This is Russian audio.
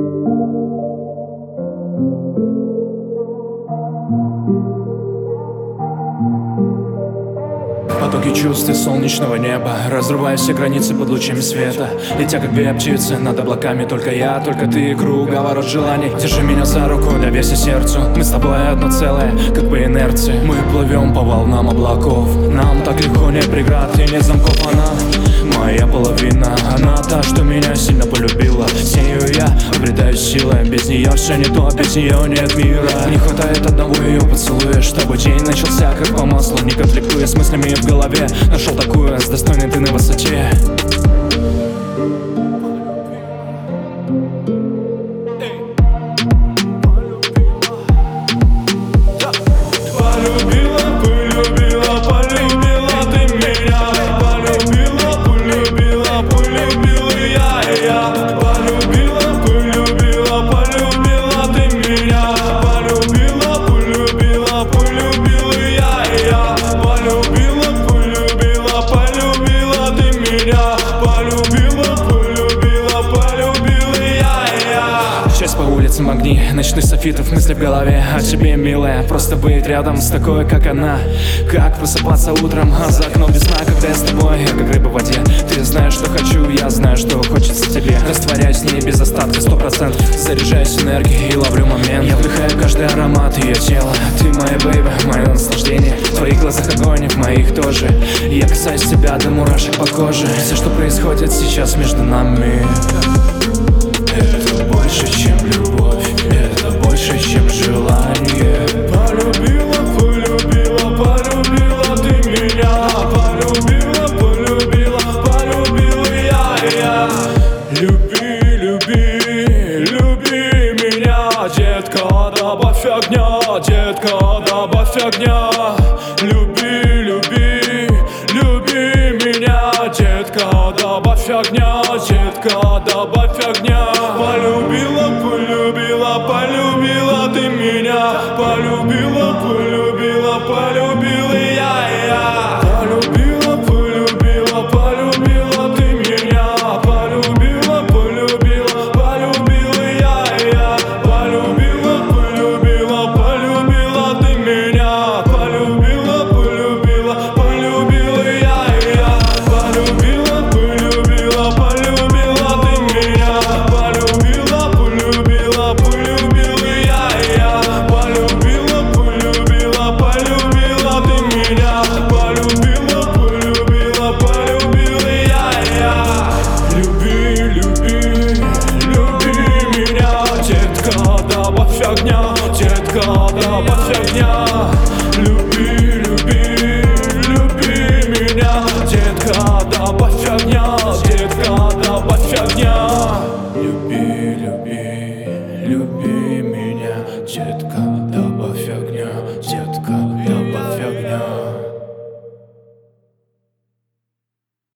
Потоки чувств и солнечного неба, разрывая все границы под лучами света. Летя как две птицы над облаками, только я, только ты, круговорот желаний. Держи меня за руку, доверься сердцу, мы с тобой одно целое, как по инерции. Мы плывем по волнам облаков, нам так легко, нет преград и нет замков. Она моя половина, она та, что меня сильно полюбила. С нею я обретаю силы, без нее все не то, без нее нет мира. Не хватает одного ее поцелуя, чтобы день начался как по маслу, не конфликтуя с мыслями в голове. Нашел такую, с достойной ты на высоте. По улицам огни, ночных софитов, мысли в голове о тебе, милая. Просто быть рядом с такой, как она. Как просыпаться утром, а за окном весна, когда я с тобой, я как рыба в воде. Ты знаешь, что хочу, я знаю, что хочется тебе. Растворяюсь с ней без остатка, 100%. Заряжаюсь энергией и ловлю момент. Я вдыхаю каждый аромат ее тела. Ты моя бэйба, мое наслаждение. В твоих глазах огонь, в моих тоже. Я касаюсь тебя до мурашек по коже. Все, что происходит сейчас между нами, это больше, чем любовь, это больше, чем желание. Полюбила, полюбила, полюбила ты меня. Полюбила, полюбила, полюбила я. Люби, люби, люби меня, детка, добавь огня, детка, добавь огня. Люби, люби, люби меня, детка, добавь огня, детка, добавь огня. Полюбила, полюбила, полюбила ты меня. Полюбила, полюбила, полюбила я. Полюбила, полюбила, полюбила ты меня. Полюбила, полюбила, полюбила я. Полюбила, полюбила, полюбила ты меня. Полюбила, полюбила, полюбила я. Полюбила, полюбила, полюбила ты меня. Полюбила, полюбила, полюбила я. Полюбила, полюбила, полюбила ты меня. Полюбила, полюбила, полюбила я. Люби, люби, люби меня, детка, добавь огня, детка, добавь огня.